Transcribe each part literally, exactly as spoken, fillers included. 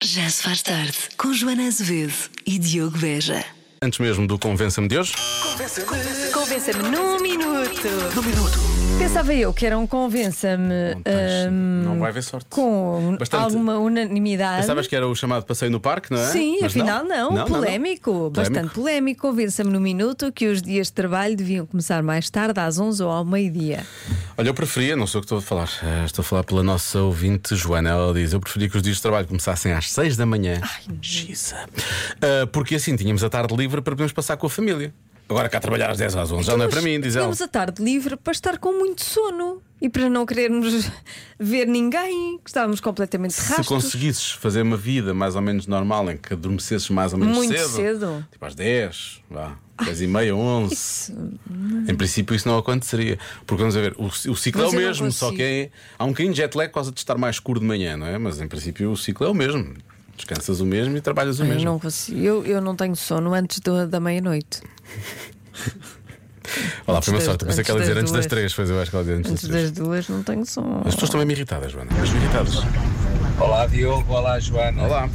Já se faz tarde com Joana Azevedo e Diogo Beja. Antes mesmo do Convença-me de hoje. Convença-me num minuto. No minuto. Pensava eu que era um convença-me Não, tens, hum, não vai haver sorte. com Bastante. alguma unanimidade. Pensavas que era o chamado passeio no parque, não é? Sim, Mas afinal não, não, não, polémico, não. bastante polémico. Convença-me no minuto que os dias de trabalho deviam começar mais tarde, às onze ou ao meio-dia. Olha, eu preferia, não sou o que estou a falar, eh, estou a falar pela nossa ouvinte Joana. Ela diz: eu preferia que os dias de trabalho começassem às seis da manhã. Ai, Giza. Uh, porque assim tínhamos a tarde livre para podermos passar com a família. Agora cá trabalhar às dez às onze já não é para mim, diz ela. Tínhamos a tarde livre para estar com muito sono e para não querermos ver ninguém, que estávamos completamente Se rastos. conseguisses fazer uma vida mais ou menos normal, em que adormecesses mais ou menos Muito cedo, cedo. tipo às dez, vá, dez e meia, onze. Isso. Em princípio isso não aconteceria. Porque vamos a ver, o, o ciclo Mas é o eu não mesmo, só consigo. que é, há um bocadinho de jet lag por causa de estar mais escuro de manhã, não é? Mas em princípio o ciclo é o mesmo. Descansas o mesmo e trabalhas o Eu mesmo. não consigo. Eu, eu não tenho sono antes do- da meia-noite. Olá, foi uma das- sorte. Pensei que ela ia antes dizer das antes das duas. três, pois eu acho que ela ia dizer antes, Antes das três. das duas não tenho sono. As pessoas estão mesmo irritadas, Joana. Estão irritadas. Olá Diogo, olá Joana. Olá.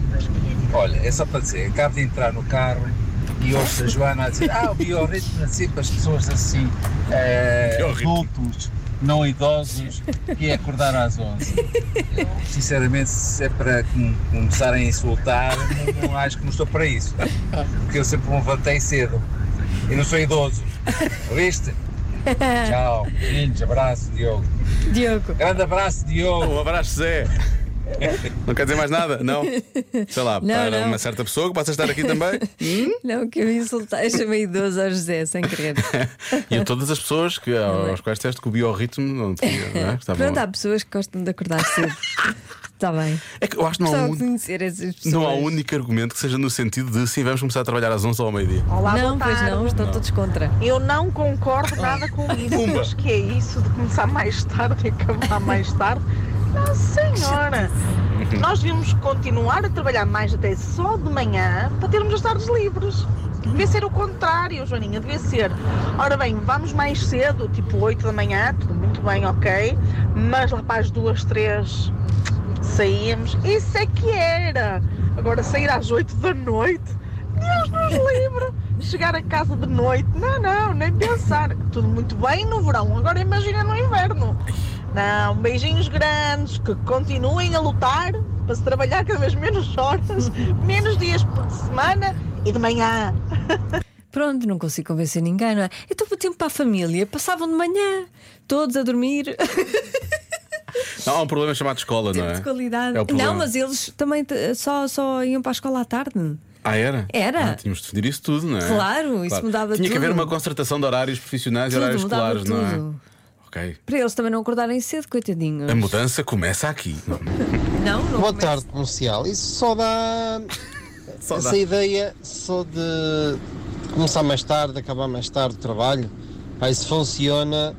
Olha, é só para dizer, acabo de entrar no carro e ouço a Joana a dizer: Ah, o biorritmo é sempre as pessoas assim, eh, Biorritmo. adultos, não idosos, que é acordar às onze. Eu, sinceramente, se é para com- começarem a insultar, não, não acho que não estou para isso. Porque eu sempre me levantei cedo e não sou idoso. Viste? Tchau, beijinhos, abraço Diogo. Diogo. Grande abraço Diogo. Um abraço, Zé. Não quer dizer mais nada? Não? Sei lá, Não, para não. uma certa pessoa que possa estar aqui também. Não, que eu insultei, chamei idoso ao José sem querer. E a todas as pessoas que, aos quais disseste que o biorritmo não tinha, não é? Estavam- Pronto, há pessoas que gostam de acordar cedo. Está bem. É que eu acho que não há, Gostava um, de conhecer essas pessoas. não há um único argumento que seja no sentido de sim, vamos começar a trabalhar às onze ou ao meio-dia. Olá, Não, boa pois tarde. não, estão todos contra. Eu não concordo nada com isso. Pumba. Mas que é isso de começar mais tarde e acabar mais tarde? Não, senhora. Nós devíamos continuar a trabalhar mais até só de manhã para termos as tardes livres. Devia ser o contrário, Joaninha, devia ser. Ora bem, vamos mais cedo, tipo oito da manhã, tudo muito bem, ok. Mas lá para as duas, três saímos. Isso é que era. Agora sair às oito da noite. Deus nos livre! Chegar a casa de noite, não, não, nem pensar. Tudo muito bem no verão, agora imagina no inverno. Não, beijinhos grandes, que continuem a lutar para se trabalhar cada vez menos horas, menos dias por semana e de manhã. Pronto, não consigo convencer ninguém, não é? Então, o tempo para a família, passavam de manhã, todos a dormir. Não, há um problema chamado escola, não Tempo é? de qualidade. É o problema. Não, mas eles também t- só, só iam para a escola à tarde. Ah, era? Era. Ah, tínhamos de definir isso tudo, não é? Claro, isso mudava Tinha que haver tudo. uma concertação de horários profissionais Tudo, e horários mudava escolares, não é? tudo. Ok. Para eles também não acordarem cedo, coitadinhos. A mudança começa aqui. Não, Não, não. Boa começa. tarde, comercial. Isso só dá. Só essa dá. ideia só de começar mais tarde, acabar mais tarde o trabalho. Pá, isso funciona.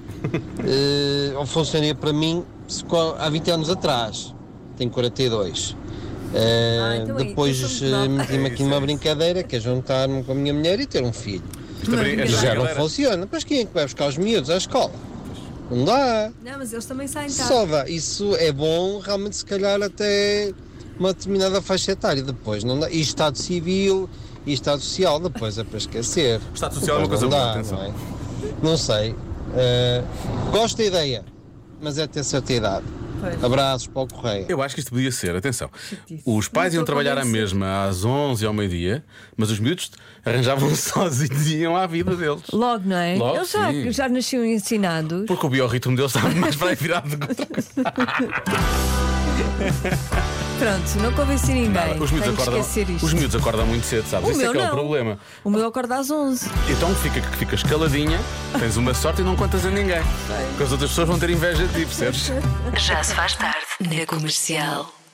eh, ou funcionaria para mim se co- há vinte anos atrás. Tenho quarenta e dois. Eh, Ah, então é, depois então somos eh, nove. meti-me É aqui isso, numa é isso. brincadeira que é juntar-me com a minha mulher e ter um filho. Isto é brin- esta Já não brincadeira- funciona. Mas quem é que vai buscar os miúdos à escola? Não dá. Não, mas eles também saem tarde. Só dá. Isso é bom, realmente, se calhar, até uma determinada faixa etária. Depois não dá. E Estado Civil e Estado Social, depois é para esquecer. O Estado Social é uma Depois coisa não boa, dá, atenção. Não, é? Não sei. Eh, gosto da ideia, mas é ter certa idade. Pois. Abraços para o Correio. Eu acho que isto podia ser, atenção. Chatice. Os pais Não iam estou trabalhar à convencida. mesma às onze ao meio-dia, mas os miúdos arranjavam sozinhos e iam à vida deles. Logo, não é? Logo, eles já, sim. já nasciam ensinados. Porque o biorritmo deles estava mais para aí virado do que outra coisa. Pronto, não convenci ninguém. Os miúdos, Tenho que acordam, esquecer isto. os miúdos acordam muito cedo, sabes? O Isso é meu que é o não. problema. O meu acorda às onze. Então fica, ficas caladinha, tens uma sorte e não contas a ninguém. Porque as outras pessoas vão ter inveja de ti, percebes? Já se faz tarde na Comercial.